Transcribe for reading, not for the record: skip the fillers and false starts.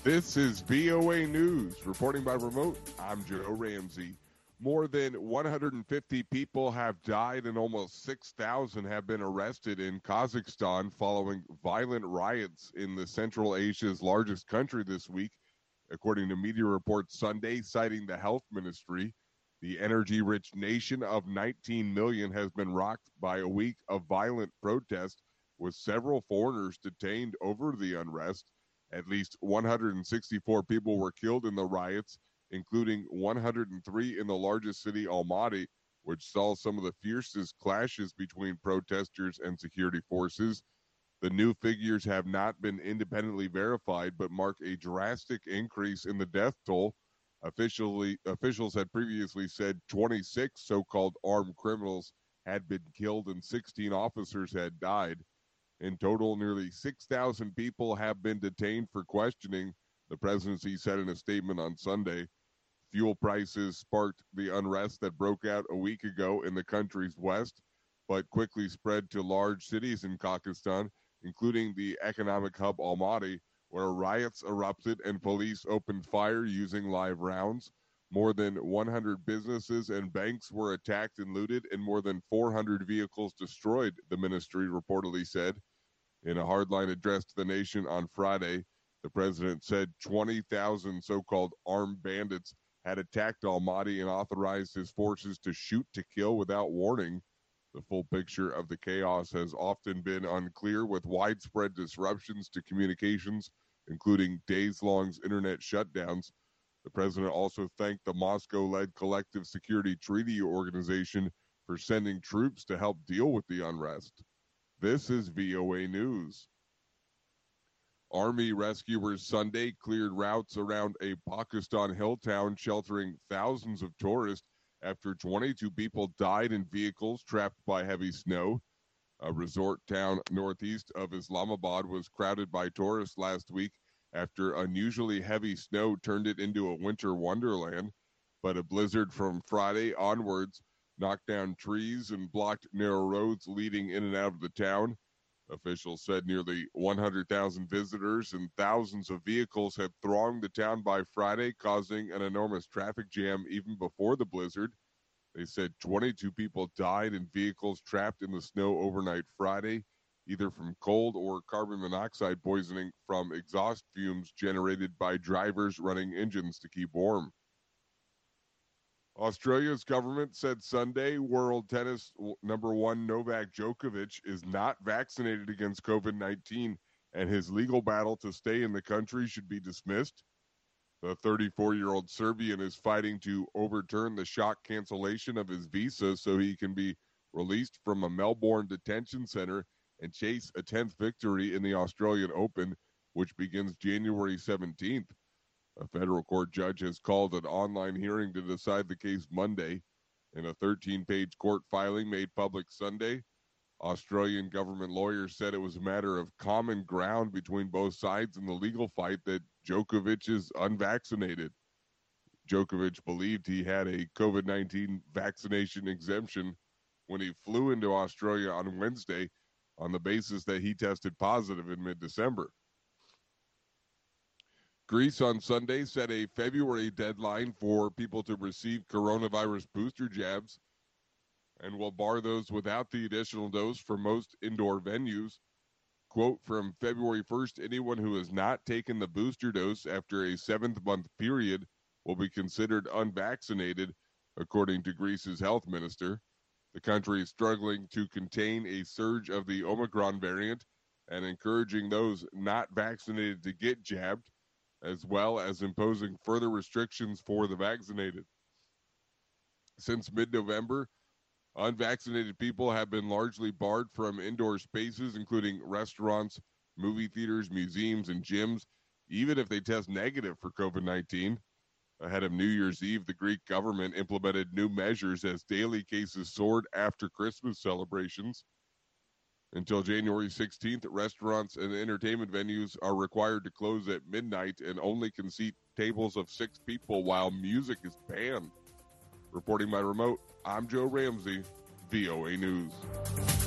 This is VOA News. Reporting by remote, I'm Joe Ramsey. More than 150 people have died and almost 6,000 have been arrested in Kazakhstan following violent riots in the Central Asia's largest country this week, according to media reports Sunday, citing the health ministry. The energy-rich nation of 19 million has been rocked by a week of violent protest, with several foreigners detained over the unrest. At least 164 people were killed in the riots, including 103 in the largest city, Almaty, which saw some of the fiercest clashes between protesters and security forces. The new figures have not been independently verified, but mark a drastic increase in the death toll. Officials had previously said 26 so-called armed criminals had been killed and 16 officers had died. In total, nearly 6,000 people have been detained for questioning, the presidency said in a statement on Sunday. Fuel prices sparked the unrest that broke out a week ago in the country's west, but quickly spread to large cities in Kazakhstan, including the economic hub Almaty, where riots erupted and police opened fire using live rounds. More than 100 businesses and banks were attacked and looted, and more than 400 vehicles destroyed, the ministry reportedly said. In a hardline address to the nation on Friday, the president said 20,000 so-called armed bandits had attacked Almaty and authorized his forces to shoot to kill without warning. The full picture of the chaos has often been unclear, with widespread disruptions to communications, including days-long internet shutdowns. The president also thanked the Moscow-led Collective Security Treaty Organization for sending troops to help deal with the unrest. This is VOA News. Army rescuers Sunday cleared routes around a Pakistan hill town sheltering thousands of tourists after 22 people died in vehicles trapped by heavy snow. A resort town northeast of Islamabad was crowded by tourists last week after unusually heavy snow turned it into a winter wonderland, but a blizzard from Friday onwards knocked down trees and blocked narrow roads leading in and out of the town. Officials said nearly 100,000 visitors and thousands of vehicles had thronged the town by Friday, causing an enormous traffic jam even before the blizzard. They said 22 people died in vehicles trapped in the snow overnight Friday, either from cold or carbon monoxide poisoning from exhaust fumes generated by drivers running engines to keep warm. Australia's government said Sunday world tennis number one Novak Djokovic is not vaccinated against COVID-19 and his legal battle to stay in the country should be dismissed. The 34-year-old Serbian is fighting to overturn the shock cancellation of his visa so he can be released from a Melbourne detention center and chase a 10th victory in the Australian Open, which begins January 17th. A federal court judge has called an online hearing to decide the case Monday. In a 13-page court filing made public Sunday, Australian government lawyers said it was a matter of common ground between both sides in the legal fight that Djokovic is unvaccinated. Djokovic believed he had a COVID-19 vaccination exemption when he flew into Australia on Wednesday on the basis that he tested positive in mid-December. Greece on Sunday set a February deadline for people to receive coronavirus booster jabs and will bar those without the additional dose for most indoor venues. Quote, from February 1st, anyone who has not taken the booster dose after a 7-month period will be considered unvaccinated, according to Greece's health minister. The country is struggling to contain a surge of the Omicron variant and encouraging those not vaccinated to get jabbed, as well as imposing further restrictions for the vaccinated. Since mid-November, unvaccinated people have been largely barred from indoor spaces, including restaurants, movie theaters, museums, and gyms, even if they test negative for COVID-19. Ahead of New Year's Eve, the Greek government implemented new measures as daily cases soared after Christmas celebrations. Until January 16th, restaurants and entertainment venues are required to close at midnight and only can seat tables of 6 people while music is banned. Reporting by remote, I'm Joe Ramsey, VOA News.